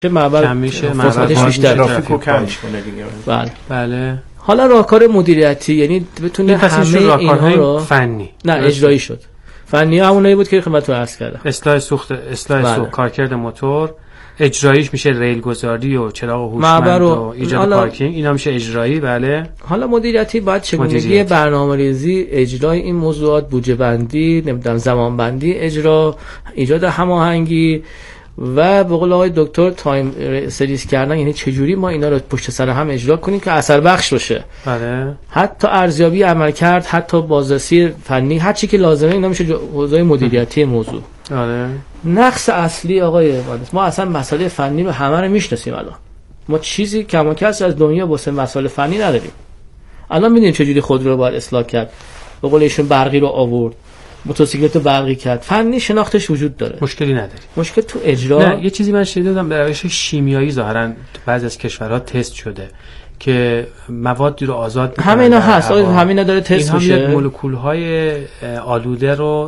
معبر فرصتش بیشتره، ترافیکو کمش کنه دیگه. بله. حالا راهکار مدیریتی یعنی بتونه همه اینها رو فنی نه اجرایی شد. فنی همونایی بود که خدمتتون عرض کردم. اصلاح سوخت کارکرد موتور، اجراییش میشه ریل گذاری و چراغ هوشمند و ایجاد پارکینگ، اینا میشه اجرایی. بله. حالا مدیریتی باید چگونگی برنامه‌ریزی، اجرای این موضوعات، بودجه بندی، نمیدونم زمان بندی، اجرا، ایجاد هماهنگی و به قول آقای دکتر تایم سریز کردن، یعنی چجوری ما اینا رو پشت سر هم اجرا کنیم که اثر بخش باشه. بله. حتی ارزیابی عمل کرد، حتی بازرسی فنی، هر چی که لازمه اینا میشه حوزه مدیریتی موضوع. آره. نقص اصلی آقای مهندس، ما اصلا مسئله فنی رو همه رو میشناسیم الان. ما چیزی کم و کس از دنیا واسه مسائل فنی نداریم. الان میدونیم چجوری خودرو رو باید اصلاح کرد. به قول ایشون برقی رو آورد، موتورسیکلت رو برقی کرد. فنی شناختش وجود داره. مشکلی نداری. مشکل تو اجرا. نه، یه چیزی من شنیدم به روش شیمیایی ظاهرا بعضی از کشورها تست شده که موادی رو آزاد می‌کنه. همه اینا هست. همینا داره تست میشه. این مولکول‌های آلوده رو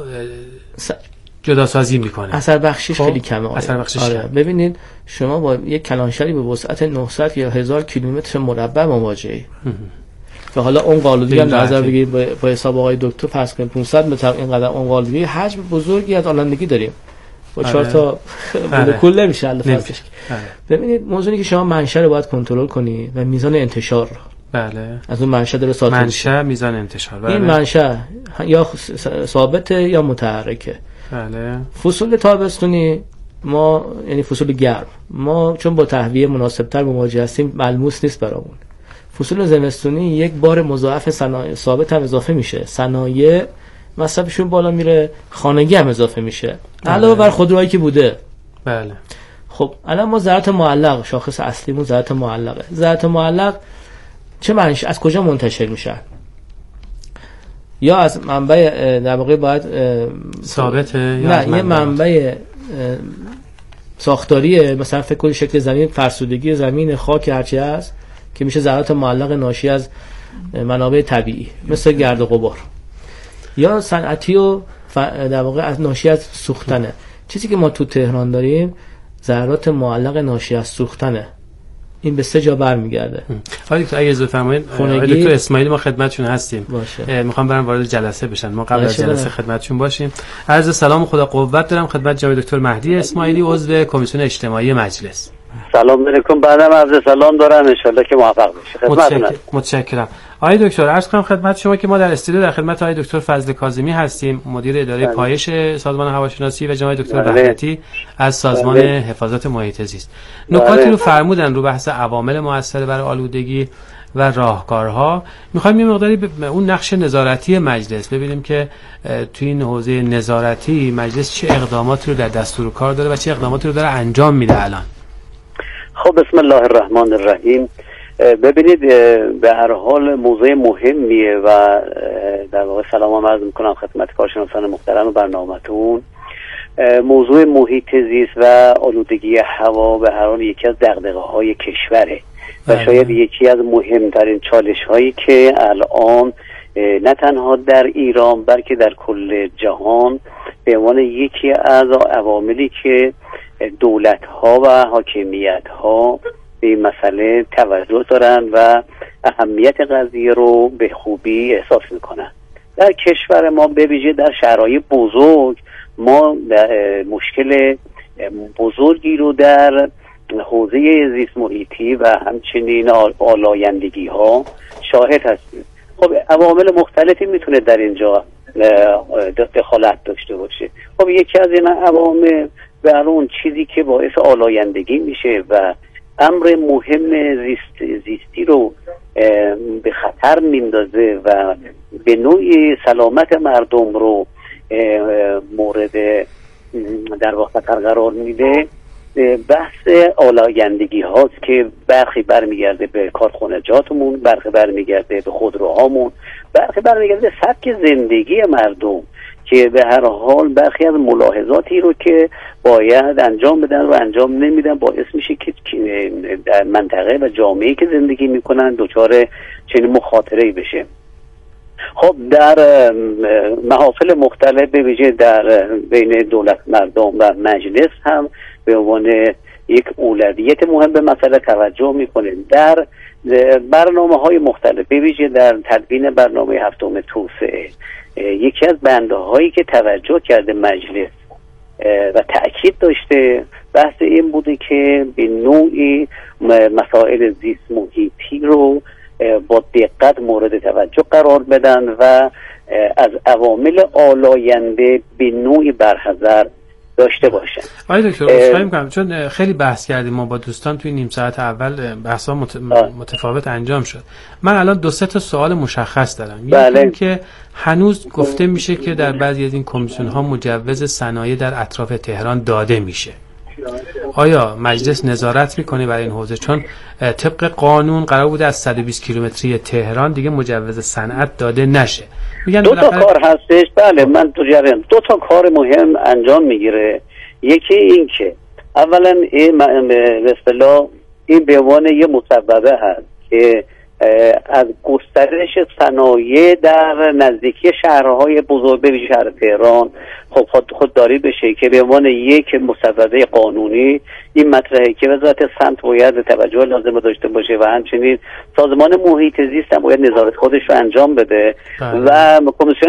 جدا سازی میکنه. اثر بخشیش خیلی کمه. اثر بخشیش آره. ببینید شما با یک کلانشری به وسعت 900 یا 1000 کیلومتر مربع مواجهی. و حالا اون قالودی هم نظر بگیرید با حساب آقای دکتر فرض کنید 500 متر اینقدر اون قالودی، حجم بزرگی از آلندگی داریم. با 4 تا مولکول نمیشه الفاظش. ببینید موضوعی که شما منشأ رو باید کنترل کنی و میزان انتشار. بله. از اون منشأ داره ساطع منشأ، میزان انتشار. بله. این منشأ یا ثابته یا متحرکه. بله. فصول تابستونی ما یعنی فصول گرم ما چون با تهویه مناسبتر مواجه هستیم ملموس نیست برامون. فصول زمستونی یک بار مضاعف صنایع ثابت هم اضافه میشه، صنایع مصرفشون بالا میره، خانگی هم اضافه میشه علاوه بر خودروهایی که بوده. بله. خب الان ما ذرات معلق، شاخص اصلیمون ذرات معلقه. ذرات معلق چه معنیش؟ از کجا منتشر میشن؟ یا از منبع در واقع باید ثابته یا نه یه منبع ساختاریه، مثلا فکر کنید شکل زمین، فرسودگی زمین، خاک، هرچی هست که میشه ذرات معلق ناشی از منابع طبیعی مثل گرد و غبار، یا صنعتی و در واقع از ناشی از سوختنه. چیزی که ما تو تهران داریم ذرات معلق ناشی از سوختنه. این به 3 جا برمیگرده. حالا دکتر اگه اجازه فرمایید، دکتر اسماعیلی ما خدمتشون هستیم. میخوام برام وارد جلسه بشن، ما قبل از جلسه خدمتشون باشیم. عرض سلام خدا قوت دارم خدمت جناب دکتر مهدی اسماعیلی عضو کمیسیون اجتماعی مجلس. سلام علیکم. بعدم عرض سلام دارم، ان شاءالله که موفق بشید. متشکرم. آقای دکتر عرض کنم خدمت شما که ما در استودیو در خدمت آقای دکتر فضل کاظمی هستیم، مدیر اداره پایش سازمان هواشناسی، و جناب دکتر بهرتی از سازمان حفاظت محیط زیست. نکاتی رو فرمودن رو بحث عوامل مؤثر بر آلودگی و راهکارها. می‌خوایم یه مقداری به اون نقش نظارتی مجلس ببینیم که تو این حوزه نظارتی مجلس چه اقداماتی رو در دستور کار داره و چه اقداماتی رو داره انجام میده الان. خب بسم الله الرحمن الرحیم. ببینید به هر حال موضوع مهمیه و در واقع سلام عرض میکنم خدمت کارشناسان محترم برنامه‌تون. موضوع محیط زیست و آلودگی هوا به هر حال یکی از دغدغه‌های کشوره و شاید یکی از مهمترین چالش‌هایی که الان نه تنها در ایران بلکه در کل جهان به عنوان یکی از عواملی که دولت‌ها و حاکمیت‌ها به این مسئله توجه دارن و اهمیت قضیه رو به خوبی احساس میکنن. در کشور ما به ویژه در شهرهای بزرگ ما مشکل بزرگی رو در حوزه زیست محیطی و همچنین آلایندگی ها شاهد هستیم. خب عوامل مختلفی میتونه در اینجا دخالت داشته باشه. خب یکی از این عوامل به اون چیزی که باعث آلایندگی میشه و امر مهم زیستی رو به خطر میندازه و به نوعی سلامت مردم رو مورد در واقع خطر قرار میده، بحث آلایندگی هاست که برخی برمیگرده به کارخانجاتمون، برخی برمیگرده به خودروهامون، برخی برمیگرده به سبک زندگی مردم که به هر حال برخی از ملاحظاتی رو که باید انجام بدن و انجام نمیدن باعث میشه که در منطقه و جامعه‌ای که زندگی میکنن دچار چنین مخاطره‌ای بشه. خب در محافل مختلف به ویژه در بین دولت مردم و مجلس هم به عنوان یک اولویت مهم به مسئله توجه میکنه. در برنامه‌های مختلف به ویژه در تدوین برنامه هفتم توسعه یکی از بنده‌هایی که توجه کرده مجلس و تأکید داشته بحث این بوده که به نوعی مسائل زیست محیطی رو با دقت مورد توجه قرار بدن و از عوامل آلاینده به نوعی برحذر داشته باشن. آقای دکتر عذرخواهی می‌کنم چون خیلی بحث کردیم ما با دوستان توی نیم ساعت اول بحث‌ها متفاوت انجام شد. من الان 2-3 تا سوال مشخص دارم. یکی این که هنوز گفته میشه که در بعضی از این کمیسیون‌ها مجوز صنایع در اطراف تهران داده میشه. آیا مجلس نظارت میکنه برای این حوزه؟ چون طبق قانون قرار بوده از 120 کیلومتری تهران دیگه مجوز صنعت داده نشه. میگن 2 تا کار هستش. بله من تو جریان 2 تا کار مهم انجام میگیره. یکی این که اولا این به اصطلاح این به عنوان یه مسببه هست که از گسترش صنایع در نزدیکی شهرهای بزرگ به شهر تهران خودداری بشه که به عنوان یک مسببه قانونی این مطرحه که وزارت سمت باید توجه لازم داشته باشه و همچنین سازمان محیط زیست هم باید نظارت خودش رو انجام بده و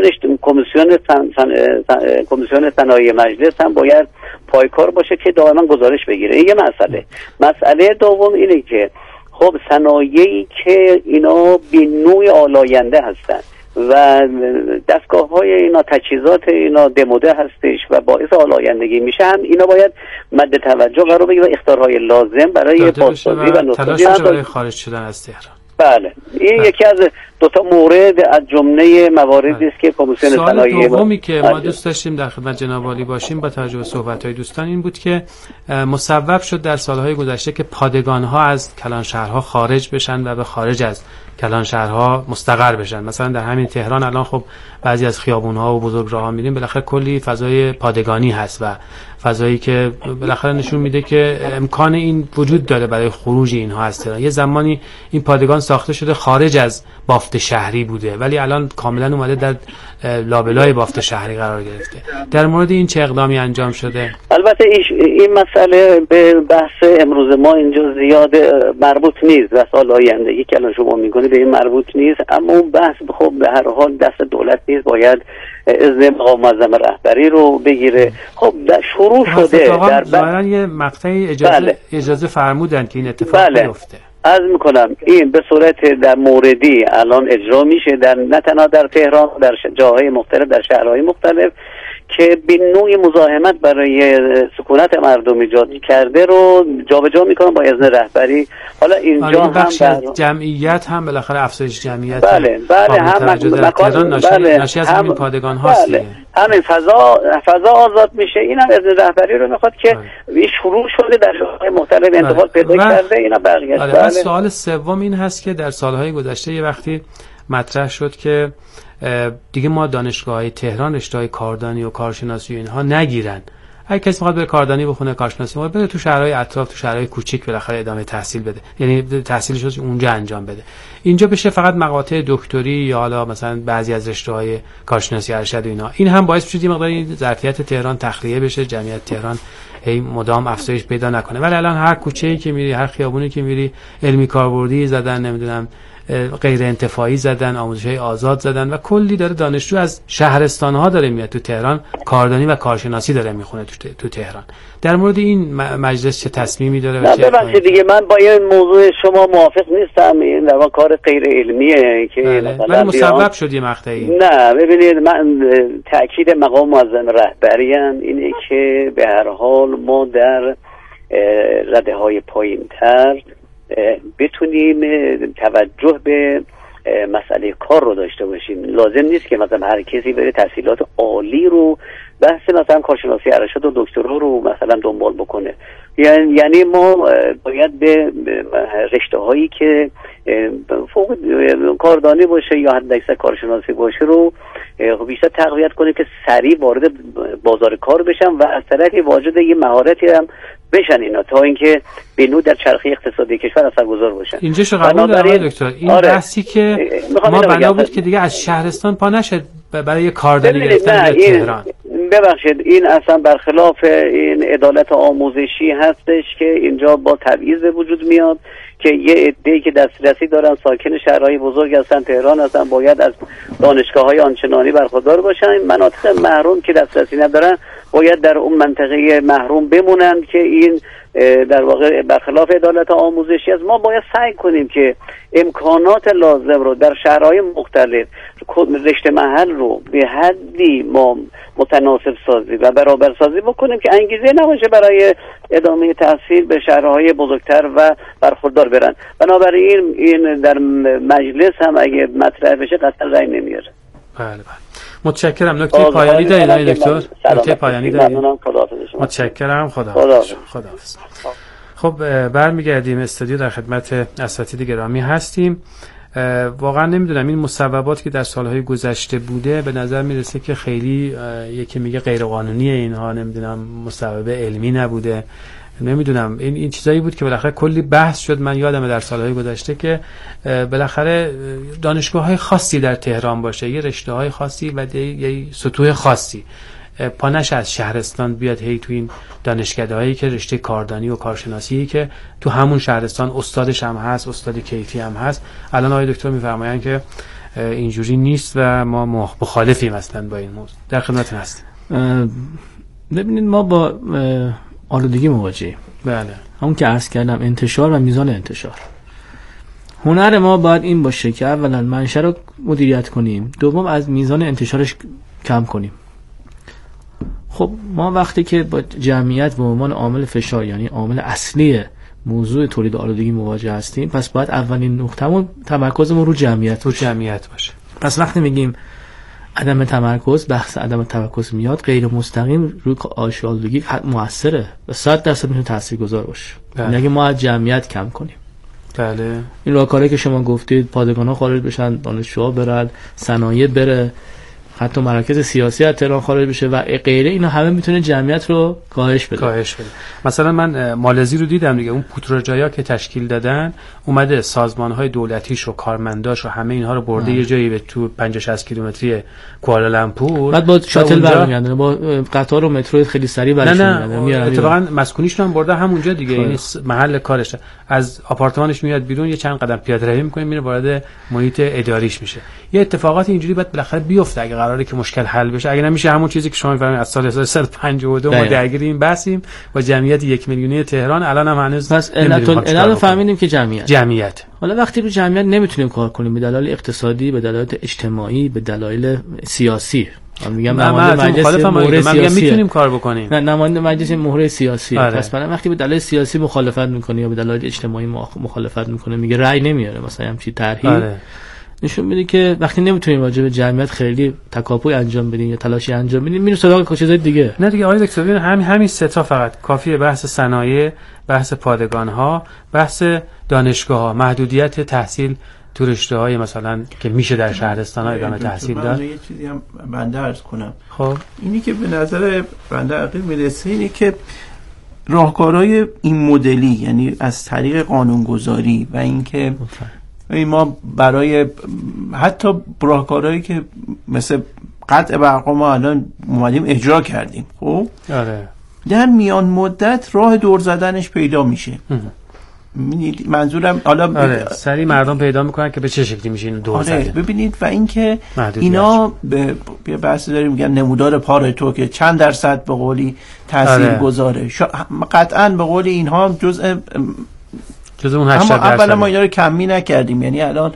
کمیسیون صنایع مجلس هم باید پایکار باشه که دائما گزارش بگیره. این یه مسئله دوم اینه که خب صنایعی که اینا به نوع آلاینده هستن و دستگاه‌های اینا تجهیزات اینا دموده هستش و باعث آلایندگی میشه هم اینا باید مد توجه قرار بگیره و اختیارهای لازم برای بازسازی و نوسازی برای خارج شدن از تهران. بله این یکی از 2 تا مورد از جمله مواردی است که کمیسیون صنایع دومی که ما دوست داشتیم در خدمت جناب عالی باشیم با توجه به صحبت‌های دوستان این بود که مصوب شد در سالهای گذشته که پادگان‌ها از کلانشهرها خارج بشن و به خارج از کلانشهرها مستقر بشن. مثلا در همین تهران الان خب بعضی از خیابون‌ها و بزرگراه‌ها می‌بینیم بالاخره کلی فضای پادگانی هست و فضایی که بالاخره نشون میده که امکان این وجود داره برای خروج اینها از تهران. یه زمانی این پادگان ساخته شده خارج از بافت شهری بوده ولی الان کاملا اومده در لابلای بافت شهری قرار گرفته. در مورد این چه اقدامی انجام شده؟ البته این مسئله به بحث امروز ما اینجا زیاد مربوط نیست و سال آینده که الان شما میگونید به این مربوط نیست، اما اون بحث خب به هر حال دست دولت نیست، باید اذن مقام معظم رهبری رو بگیره. خب در شروع شده در ظاهرا یه مقطعی اجازه فرمودن که این اتفاق بیفته. عرض میکنم این به صورت در موردی الان اجرا میشه در نه تنها در تهران، در جاهای مختلف، در شهرهای مختلف که به نوعی مزاحمت برای سکونت مردم ایجاد کرده رو جابجا میکنن با اذن رهبری. حالا اینجا هم در جمعیت هم بالاخره افزایش جمعیت بله هم ناشی از همین پادگان هاست. همین فضا آزاد میشه. این هم اذن رهبری رو میخواد که شروع شده در جاهای مختلف انتقال پیدا کرده. اینا بقیه سوال سوم این هست که در سالهای گذشته یه وقتی مطرح شد که دیگه ما دانشگاه‌های تهران رشته‌های کاردانی و کارشناسی و اینها نگیرن. اگه کسی میخواد بره کاردانی بخونه، کارشناسی بره تو شهرهای اطراف، تو شهرهای کوچیک بالاخره ادامه تحصیل بده، یعنی تحصیلش رو اونجا انجام بده. اینجا بشه فقط مقاطع دکتری یا حالا مثلا بعضی از رشته‌های کارشناسی ارشد و اینا. این هم باعث میشه مقداری ظرفیت تهران تخلیه بشه، جمعیت تهران هی مدام افزایش پیدا نکنه. ولی الان هر کوچه‌ای که میری، هر خیابونی که میری، علمی کاربردی زدن، نمیدونم غیر انتفاعی زدن، آموزش‌های آزاد زدن و کلی داره دانشجو از شهرستان‌ها داره میاد تو تهران، کاردانی و کارشناسی داره میخونه تو تهران. در مورد این مجلس چه تصمیمی داره و چه ببخشید دیگه من با این موضوع شما موافق نیستم. این در واقع کار غیر علمیه که مثلا مسبب شد یه مقطعی. نه ببینید من تاکید مقام معظم رهبری اینه که به هر حال ما در رده‌های پایین‌تر بتونیم توجه به مسئله کار رو داشته باشیم. لازم نیست که مثلا هر کسی بره تحصیلات عالی رو، بحث مثلا کارشناسی ارشد و دکترا رو مثلا دنبال بکنه. یعنی ما باید به رشته هایی که فوق کاردانی باشه یا حداکثر کارشناسی باشه رو بیشتر تقویت کنه که سریع وارد بازار کار بشن و از طرفی واجد یه مهارتی هم بشن اینا تا اینکه به نوع در چرخه اقتصادی کشور اثرگذار باشن. اینجا شو قبول دارم دکتر. این بحثی که ما بنا بود که دیگه از شهرستان پا نشه برای کاردانی گرفتن به تهران. ببخشید این اصلا برخلاف این عدالت آموزشی هستش که اینجا با تبعیض وجود میاد که یه عده‌ای که دسترسی دارن، ساکن شهرهای بزرگ هستن، تهران هستن، باید از دانشگاه‌های آنچنانی برخوردار باشن. مناطق محروم که دسترسی ندارن باید در اون منطقه محروم بمونن که این در واقع برخلاف عدالت آموزشی است. ما باید سعی کنیم که امکانات لازم رو در شهرهای مختلف، رشته محل رو به حدی ما متناسب سازی و برابر سازی بکنیم که انگیزه نباشه برای ادامه تحصیل به شهرهای بزرگتر و برخوردار برن. بنابراین این در مجلس هم اگه مطرح بشه قطعا رأی نمیاره. بله بله، متشکرم. نکته پایانی دارید آقای دکتر؟ نکته پایانی دارید؟ متشکرم. خداحافظ. خب برمیگردیم استودیو، در خدمت اساتید گرامی هستیم. واقعا نمیدونم این مصوبات که در سالهای گذشته بوده به نظر میرسه که خیلی یکی میگه غیر قانونیه اینها، نمیدونم مصوبه علمی نبوده، نمیدونم این چیزایی بود که بالاخره کلی بحث شد. من یادمه در سالهای گذشته که بالاخره دانشگاه‌های خاصی در تهران باشه، یه رشته‌های خاصی و یه سطوح خاصی، پانش از شهرستان بیاد هی تو این دانشکده‌هایی که رشته کاردانی و کارشناسی که تو همون شهرستان استادش هم هست، استاد کیفی هم هست. الان آقای دکتر میفرمایند که اینجوری نیست و ما مخالفیم اصلا با این موضوع. در خدمتتون هستیم. ببینید ما با آلودگی مواجهیم. بله، همون که عرض کردم، انتشار و میزان انتشار. هنر ما باید این باشه که اولا منشأ رو مدیریت کنیم، دوم از میزان انتشارش کم کنیم. خب ما وقتی که با جمعیت به عنوان عامل فشار، یعنی عامل اصلی موضوع تولید آلودگی مواجه هستیم، پس باید اولین نقطه‌مون تمرکزمون رو جمعیت باشه. پس وقتی میگیم عدم تمرکز، بحث عدم تمرکز میاد، غیر مستقیم روی آلودگی مؤثره و 100% میتونه تاثیرگذار باشه. یعنی اگه ما از جمعیت کم کنیم. بله، این راهکاری که شما گفتید، پادگان‌ها خارج بشن، دانشجوها برن، صنایع بره، حتی مراکز سیاسی از تهران خارج بشه و غیره، اینا همه میتونه جمعیت رو کاهش بده. مثلا من مالزی رو دیدم دیگه، اون پوتروجایا که تشکیل دادن، اومده سازمان‌های دولتیش و کارمنداش و همه اینها رو برده یه جایی به تو 50-60 کیلومتری کوالالامپور، بعد با شاتل برمیگردن، با قطار و مترو خیلی سریع برمیگردن. اتفاقا مسکونیش رو برده همونجا دیگه، این محل کارش. از آپارتمانش میاد بیرون، یه چند قدم پیاده‌روی می‌کنه، میره وارد محیط اداریش میشه. یه اتفاقات اینجوری بعد بالاخره بیفته اگه قراره که مشکل حل بشه. اگه نمیشه همون چیزی که شما می‌فرمایید از سال 1352 ما درگیر این بحثیم با جمعیت 1 میلیونی تهران، الان هم هنوز پس علت فهمیدیم که جمعیت. حالا وقتی رو جمعیت نمیتونیم کار کنیم به دلایل اقتصادی، به دلایل اجتماعی، به دلایل سیاسی، میگم نماینده مجلس مهره سیاسی میتونیم کار بکنیم، نه نماینده مجلس مهره سیاسی. پس برای وقتی به دلایل سیاسی مخالفت میکنه یا به دلایل اجتماعی مخالفت میکنه، میگه رأی نمیاره، مثلا همچین طرحی نشون میده که وقتی نمیتونیم واجب جمعیت خیلی تکاپوی انجام بدیم یا تلاشی انجام بدیم، میره سراغ چیزای دیگه. نه دیگه آقای دکتر، همین سه تا فقط کافیه. بحث صنایع، بحث پادگان‌ها، بحث دانشگاه‌ها، محدودیت تحصیل تو رشته‌های مثلا که میشه در شهرستان‌ها ادامه تحصیل داد. یه چیزی هم بنده عرض کنم. خب اینی که به نظر بنده عقیل میرسه اینی که راهکارهای این مدلی، یعنی از طریق قانونگذاری و اینکه ما برای حتی راهکارهایی که مثل قطع برق ما الان اومدیم اجرا کردیم، خب در میان مدت راه دور زدنش پیدا میشه. منظورم حالا سری مردم پیدا میکنن که به چه شکلی میشه اینو دور زدن. ببینید و اینکه اینا به بحث داریم میگن نمودار پارتو که چند درصد به قولی تاثیر گذاره. قطعا به قولی اینها جزء اون 80%. اما اولا ما اینا رو کمی نکردیم. یعنی الان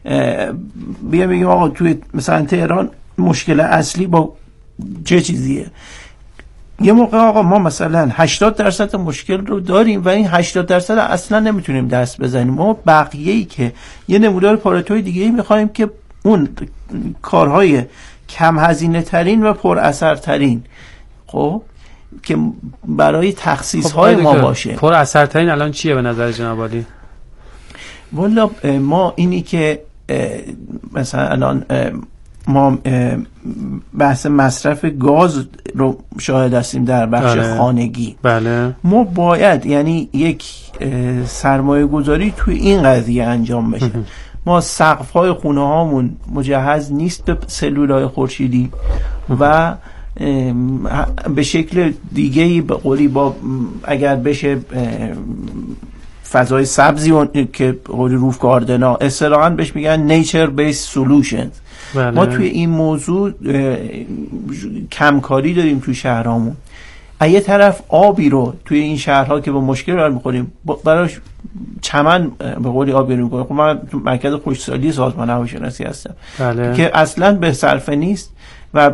بیا بگیم آقا توی مثلا تهران مشکل اصلی با چه چیزیه؟ یه موقع آقا ما مثلا 80% مشکل رو داریم و این 80% اصلا نمیتونیم دست بزنیم. ما بقیه‌ای که یه نمودار پارتوی دیگه‌ای می‌خوایم که اون کارهای کم هزینه ترین و پر اثر ترین، خب که برای تخصیص های ما باشه. پر اثر ترین الان چیه به نظر جناب عالی؟ والا ما اینی که مثلا الان ما بحث مصرف گاز رو شاهد هستیم در بخش خانگی. بله. ما باید یعنی یک سرمایه گذاری توی این قضیه انجام بشه. ما سقف های خونه هامون مجهز نیست به سلولای خورشیدی و به شکل دیگه‌ای به قولی با اگر بشه فضای سبزی که قولی روف گاردنا اصطلاحاً بهش میگن nature based solutions. ما توی این موضوع کمکاری داریم توی شهرامون. یه طرف آبی رو توی این شهرها که با مشکل برمی می‌خوریم براش چمن به قولی آبی رو می‌کنیم. خب من تو مرکز خشکسالی سازمان هواشناسی هستم که اصلاً به صرفه نیست و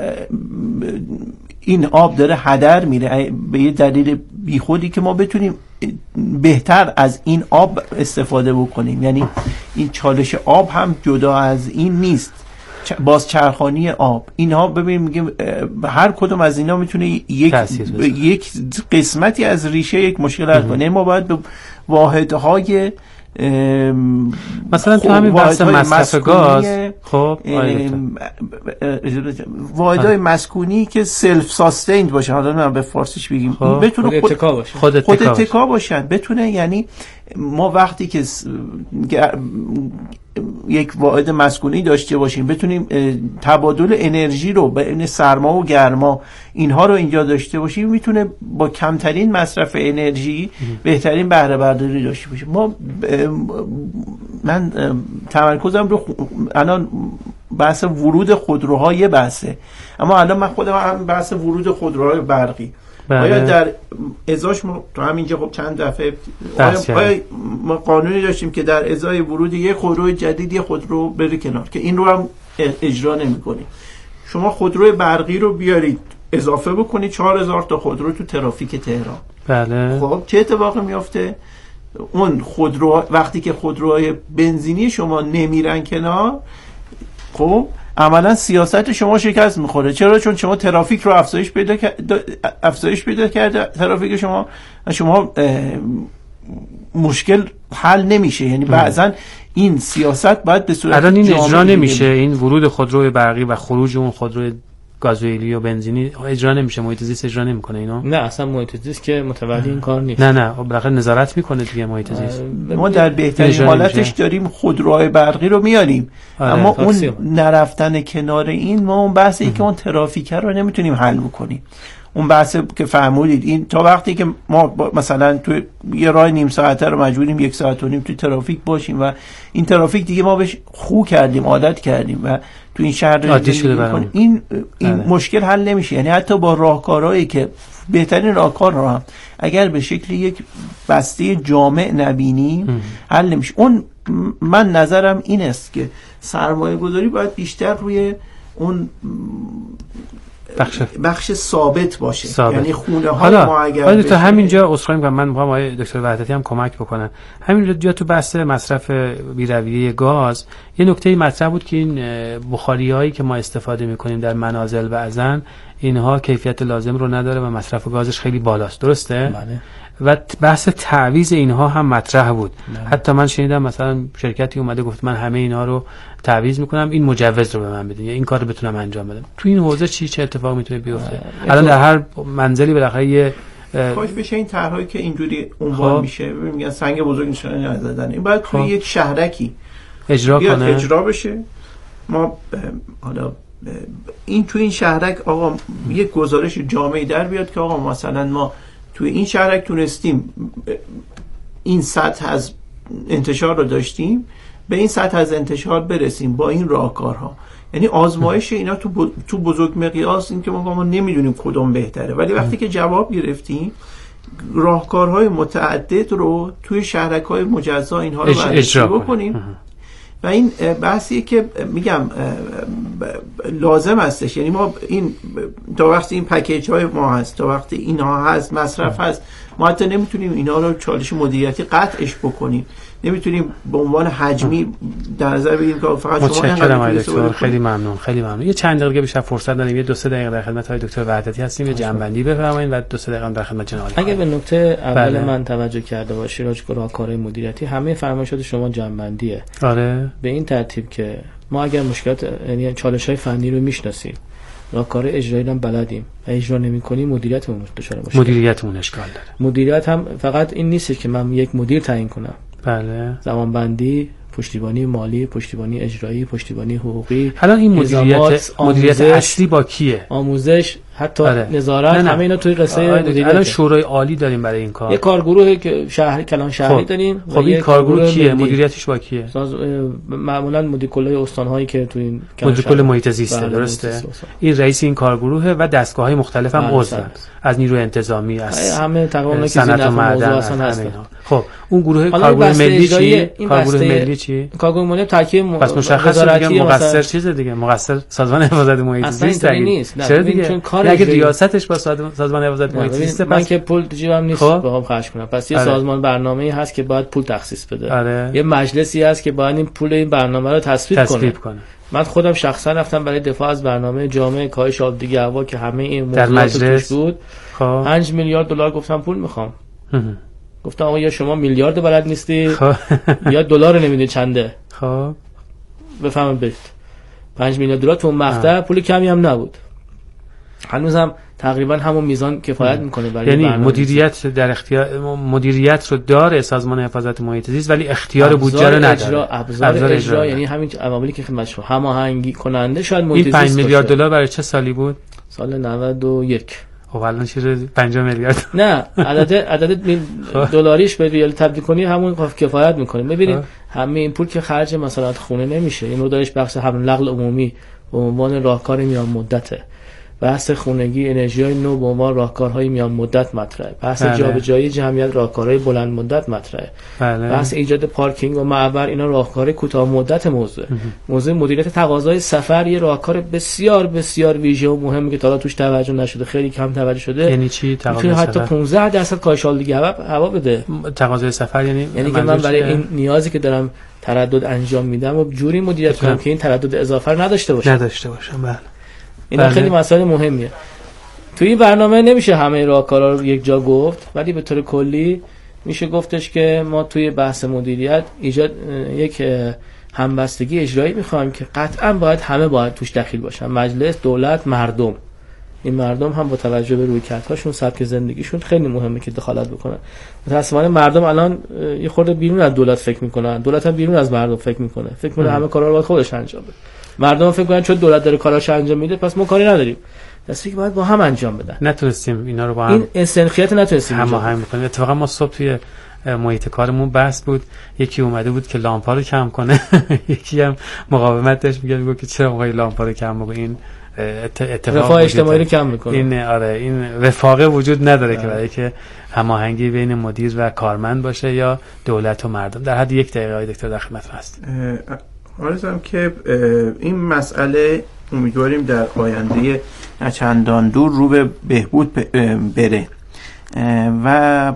این آب داره هدر میره به یه دلیل بیخودی که ما بتونیم بهتر از این آب استفاده بکنیم. یعنی این چالش آب هم جدا از این نیست، بازچرخانی آب، اینها ببینیم میگیم هر کدوم از اینا میتونه یک قسمتی از ریشه یک مشکل حل کنه. ما باید به واحدهای مثلا تو همین بحث مصرف گاز خب واحدهای مسکونی که سلف ساستیند باشه، حالا من به فارسیش بگیم بتونه خود اتکا باشن، بتونه. یعنی ما وقتی که یک واحد مسکونی داشته باشیم بتونیم تبادل انرژی رو بین سرما و گرما اینها رو اینجا داشته باشیم، میتونه با کمترین مصرف انرژی بهترین بهره برداری داشته باشیم. من تمرکزم رو الان بحث ورود خودروهای بحثه، اما الان من خودم هم بحث ورود خودروهای برقی آیا در ازاش ما تو همینجا خب چند دفعه آیا ما قانونی داشتیم که در ازای ورود یک خودرو جدید یک خودرو بره کنار، که این رو هم اجرا نمی‌کنید. شما خودروی برقی رو بیارید اضافه بکنید 4000 تا خودرو تو ترافیک تهران. بله. خب چه اتفاقی میفته؟ اون خودرو وقتی که خودروهای بنزینی شما نمیرن کنار، خب عملا سیاست شما شکست میخوره. چرا؟ چون شما ترافیک رو افزایش پیدا کرده ترافیک شما مشکل حل نمیشه. یعنی بعضا این سیاست باید به صورت الان این اجرا نمیشه، این ورود خودروی برقی و خروج اون خودروی گازوئیلی و بنزینی اجرا نمیشه، محیط زیست اجرا نمیکنه اینو؟ نه اصلا محیط زیست که متولی این کار نیست. نه بالاخره نظارت میکنه دیگه محیط زیست. ما در بهترین حالتش داریم خودروهای برقی رو میاریم، اما اون نرفتن کنار این ما اون بحثی که اون ترافیک رو نمیتونیم حل بکنیم. اون بحث که فهمودید این تا وقتی که ما مثلا تو یه راه نیم ساعته رو مجبوریم 1.5 ساعت تو ترافیک باشیم و این ترافیک دیگه ما بهش خو کردیم، عادت کردیم و تو این شهر عادی شده برامون. این مشکل حل نمیشه. یعنی حتی با راهکارهایی که بهترین راهکار رو هم اگر به شکل یک بسته جامع نبینیم حل نمیشه. اون من نظرم این است که سرمایه گذاری باید بیشتر روی اون بخش ثابت باشه. یعنی خونه های ما اگر تا همینجا اصخایی میکنم، من میخوام آقای دکتر وحدتی هم کمک بکنن. همینجا تو بحث مصرف بی‌رویه گاز یه نکته مطرح بود که این بخاری هایی که ما استفاده میکنیم در منازل بعضن اینها کیفیت لازم رو نداره و مصرف گازش خیلی بالاست، درسته؟ بله. و بحث تعویض اینها هم مطرح بود. حتی من شنیدم مثلا شرکتی اومده گفت من همه اینها رو تعویض میکنم، این مجوز رو به من بدین یا این کار رو بتونم انجام بدم. تو این حوزه چه اتفاقی میتونه بیفته؟ الان در هر منزلی بالاخره یه کاش بشه این طرحی که اینجوری عنوان میشه، میگن سنگ بزرگ نشانه نزدن، این باید توی یک شهرکی اجرا بشه. ما حالا این تو این شهرک آقا یک گزارش جامعی در بیاد که آقا مثلا ما توی این شهرک تونستیم این سطح از انتشار رو داشتیم، به این سطح از انتشار برسیم با این راهکارها. یعنی آزمایش اینا تو بزرگ مقیاس این که ما نمیدونیم کدوم بهتره، ولی وقتی که جواب گرفتیم راهکارهای متعدد رو توی شهرک‌های مجزا اینها رو بررسی بکنیم. و این بحثیه که میگم لازم هستش. یعنی ما این تا وقتی این پکیج های ما هست، تا وقتی اینها هست، مصرف هست، ما حتی نمیتونیم اینا رو چالش مدیریتی قطعش بکنیم. نمیتونیم به عنوان حجمی در نظر بگیریم که فقط شما اینقدر. خیلی ممنون. یه چند دقیقه بیشتر فرصت داریم، یه 2-3 دقیقه در خدمت های دکتر وحدتی هستیم، یه جنبندی بفرمایید و 2-3 دقیقه در خدمت جناب. اگه به نکته اول من توجه کرده باشی راجع به راهکارهای مدیریتی، همه فرمایشات شما جنبندیه. آره. به این ترتیب که ما اگر مشکلات یعنی چالش‌های فنی رو میشناسیم، راهکار اجرایی هم بلدیم و اجرا نمی‌کنیم، مدیریتمون دچار مشکل. مدیریتمون اشکال داره. مدیریت هم فقط این نیست که من یک مدیر تعیین کنم. بله. زمانبندی، پشتیبانی مالی، پشتیبانی اجرایی، پشتیبانی حقوقی. الان این مدیریت اصلی با کیه؟ آموزش، حتی نظارت، همه اینا توی قصه مدیریت. الان شورای عالی داریم برای این کار. یه کارگروه که شهری کلان شهری داریم. خب این کارگروه کیه؟ مدیریتش با کیه؟ معمولا مدیر کل استان‌هایی که تو این مدیر کل محیط زیست درسته. این رئیس این کارگروهه و دستگاه‌های مختلف هم عضو از نیروی انتظامی است. همه تقریبا صنعت و معدن هستن. خب اون گروه کارگروه ملی چی؟ کارگروه ملی چی؟ کارگروه ملی ترکیب پس مشخصه دیگه مقصر چیز دیگه، مقصر سازمان حفاظت محیط زیست نیست. چرا دیگه؟ اگه ریاستش با سازمان حفاظت محیط زیست، من که پول تو جیبم نیست بخوام خرج کنم. پس یه سازمان برنامه‌ای هست که باید پول تخصیص بده. یه مجلسی هست که باید این پول این برنامه رو تصویب کنه. من خودم شخصا رفتم برای دفاع از برنامه جامع کاهش آلودگی هوا که همه این موضوعات توش بود. 5 میلیارد دلار گفتم پول میخوام. گفتم آقا یا شما میلیارد بلد نیستی یا دلار نمیدونی چنده. خب بفهمید برید. 5 میلیارد دلار تو اون مقطع پول کمی هم نبود. هنوزم تقریبا همون میزان کفایت میکنه برای یعنی مدیریت در اختیار مدیریت رو داره سازمان حفاظت محیط زیست ولی اختیار بودجه رو نداره. ابزار اجرا یعنی همین عواملی که خدمت شما هماهنگی کننده شاید محیط زیست. این 5 میلیارد دلار برای چه سالی بود؟ سال 91. خب الان چیزه 5 میلیارد. نه عدد دلاریش به ریال تبدیل کنی همون کفایت میکنه. ببینید همه این پول که خرج مثلا خونه نمیشه. این مقدارش بخش حمل نقل عمومی به عنوان راهکار میان مدته. بحث خونگی انرژی نو به عنوان راهکارهای میان مدت مطرحه. بحث جابجایی جمعیت راهکارهای بلند مدت مطرحه. بحث ایجاد پارکینگ و معبر اینا راهکارهای کوتاه مدت موضوع مدیریت تقاضای سفر یه راهکار بسیار بسیار ویژه و مهمه که تا حالا توش توجه نشده، خیلی کم توجه شده. یعنی چی تقاضای سفر؟ حتی 15% کاهش آلودگی هوا بده. تقاضای سفر یعنی که من برای این نیازی که دارم تردد انجام میدم و جوری مدیریت کنم که این تردد اضافه نداشته باشم. بله. این خیلی مسئله مهمیه. توی برنامه نمیشه همه راهکارا رو یک جا گفت، ولی به طور کلی میشه گفتش که ما توی بحث مدیریت ایجاد یک همبستگی اجرایی میخوایم که قطعا باید توش دخیل باشن. مجلس، دولت، مردم. این مردم هم با توجه به رویکردهاشون، سبک زندگیشون خیلی مهمه که دخالت بکنن. متأسفانه مردم الان یه خورده بیرون از دولت فکر میکنن، دولت هم بیرون از مردم فکر میکنه همه کارا رو باید خودش انجام بده. مردم فکر کنن چون دولت داره کاراش انجام میده پس ما کاری نداریم. دستی که باید با هم انجام بدن. نتونستیم اینا رو با هم این انسانیت نتونستیم هماهنگ کنیم. اتفاقا ما صبح توی محیط کارمون بحث بود، یکی اومده بود که لامپا رو کم کنه یکی هم مقاومت داشت میگه که چرا موقع لامپا رو کم بکنه، این اتفاق رفاه اجتماعی رو کم میکنه. این رفاقه وجود نداره که برای که هماهنگی بین مدیر و کارمند باشه یا دولت و مردم. در حد 1 دقیقه های دکتر در خدمت هست. آرزوام که این مسئله امیدواریم در آینده نچندان دور رو به بهبود بره و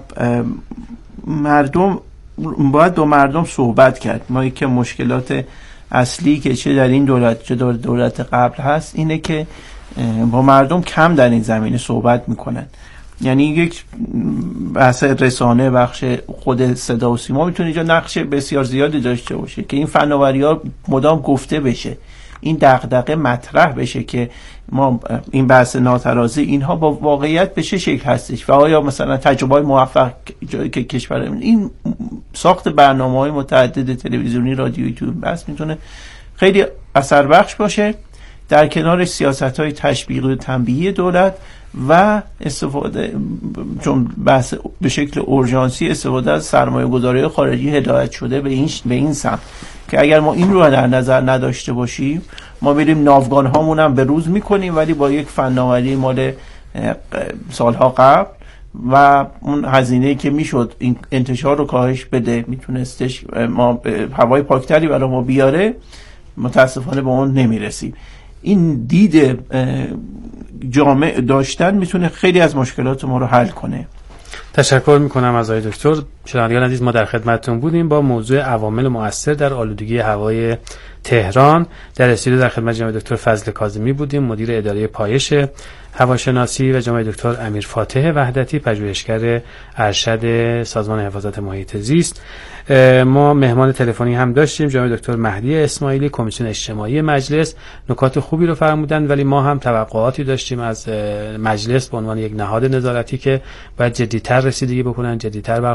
مردم باید با مردم صحبت کرد. ما که مشکلات اصلی که چه در این دولت چه در دولت قبل هست اینه که با مردم کم در این زمینه صحبت میکنن. یعنی یک بحث رسانه، بخش خود صدا و سیما میتونه اینجا نقش بسیار زیادی داشته باشه که این فناوری‌ها مدام گفته بشه، این دغدغه مطرح بشه که ما این بحث ناترازی اینها با واقعیت به چه شکل هستش و آیا مثلا تجربه‌های موفق جایی که کشور این ساخت برنامه‌های متعدد تلویزیونی، رادیویی تو بحث میتونه خیلی اثر بخش باشه، در کنار سیاست‌های تشویقی و تنبیهی دولت و استفاده، چون بحث به شکل اورژانسی استفاده از سرمایه‌گذاری خارجی هدایت شده به این سمت که اگر ما این رو در نظر نداشته باشیم ما میریم ناوگان هامون هم به روز میکنیم ولی با یک فناوری مال سالها قبل و اون هزینه‌ای که میشد این انتشار رو کاهش بده، میتونستش ما هوای پاکتری برای ما بیاره، متاسفانه به اون نمیرسیم. این دید جامع داشتن میتونه خیلی از مشکلات ما رو حل کنه. تشکر میکنم از آقای دکتر. شنوندگان عزیز، ما در خدمتتون بودیم با موضوع عوامل مؤثر در آلودگی هوای تهران. در استودیو در خدمت جناب دکتر فضل کاظمی بودیم، مدیر اداره پایش هواشناسی، و جناب دکتر امیر فاتح وحدتی، پژوهشگر ارشد سازمان حفاظت محیط زیست. ما مهمان تلفنی هم داشتیم، جناب دکتر مهدی اسماعیلی، کمیسیون اجتماعی مجلس. نکات خوبی رو فرمودن ولی ما هم توقعاتی داشتیم از مجلس به عنوان یک نهاد نظارتی که باید جدی‌تر رسیدگی بکنن، جدی‌تر برخورد بکنن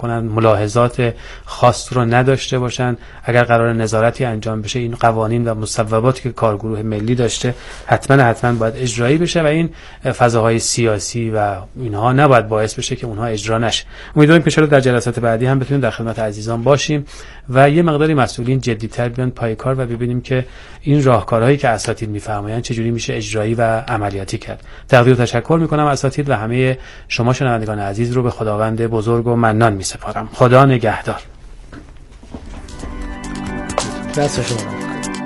بکنن، ملاحظات خاص رو نداشته باشن. اگر قرار نظارتی انجام بشه این قوانین و مصوباتی که کارگروه ملی داشته حتما باید اجرایی بشه و این فضاهای سیاسی و اینها نباید باعث بشه که اونها اجرا نشه. امیدواریم که در جلسات بعدی هم بتونیم در خدمت عزیزان باشیم و یه مقداری مسئولین جدی‌تر بیان پای کار و ببینیم که این راهکارهایی که اساتید میفرمایند چجوری میشه اجرایی و عملیاتی کرد. تقدیر و تشکر میکنم اساتید و همه شما شنوندگان عزیز رو به خداوند بزرگ و منان میسپارم. خدا نگهدار. دست شما.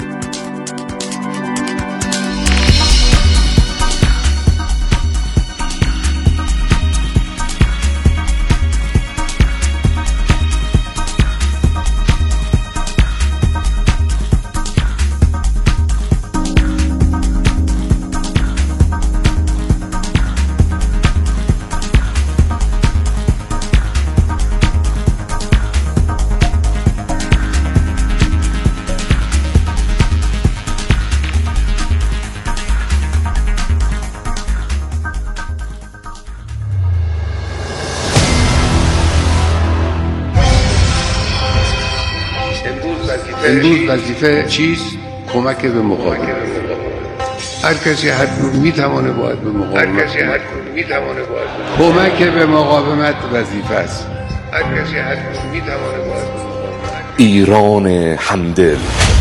امروز وظیفه چیست؟ کمک به مقاومت. هر کسی حتما میتونه باید به مقاومت. کمک به مقاومت وظیفه است. هر کسی حتما میتونه باید به مقاومت. ایران همدل.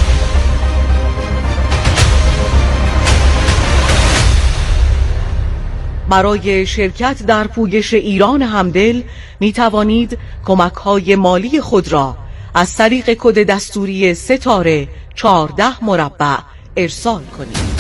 برای شرکت در پویش ایران همدل می توانید کمک‌های مالی خود را از طریق کد دستوری ستاره 14 مربع ارسال کنید.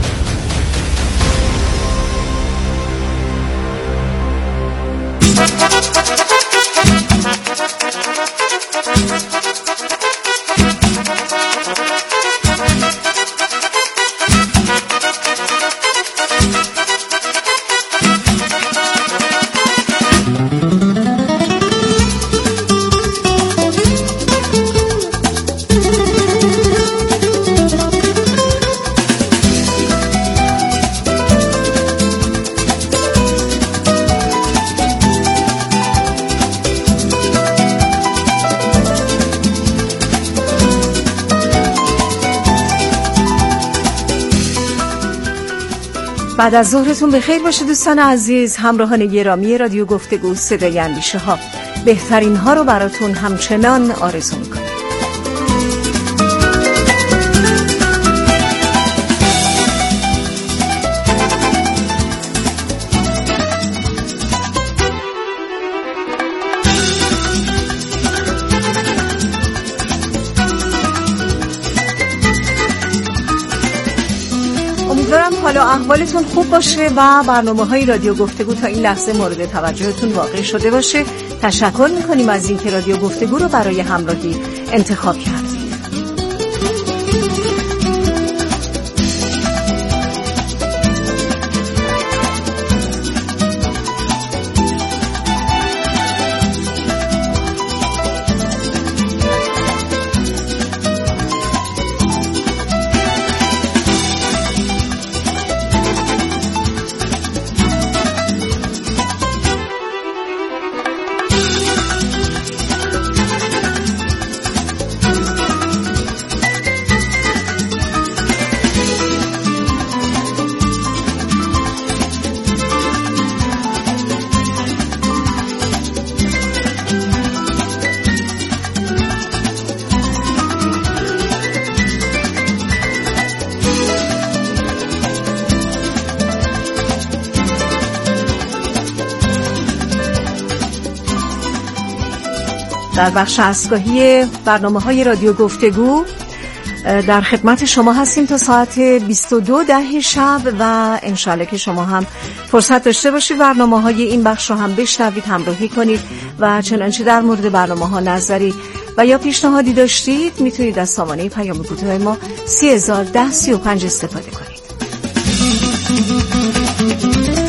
بعد از ظهرتون بخیر باشه دوستان عزیز، همراهان گرامی رادیو گفتگو صدای اندیشه ها. بهترین ها رو براتون همچنان آرزو میکنم. حالا احوالتون خوب باشه و برنامه‌های رادیو گفتگو تا این لحظه مورد توجهتون واقع شده باشه. تشکر می‌کنیم از اینکه رادیو گفتگو رو برای همراهی انتخاب کردید. در بخش اسکاهی برنامه‌های رادیو گفتگو در خدمت شما هستیم تا ساعت 22:10 شب و انشالله که شما هم فرصت داشته باشید برنامه‌های این بخش رو هم بشنوید، همراهی کنید و چنانچه در مورد برنامه‌ها نظری و یا پیشنهادی داشتید میتونید از سامانه پیام کوتاه ما 30 1035 استفاده کنید.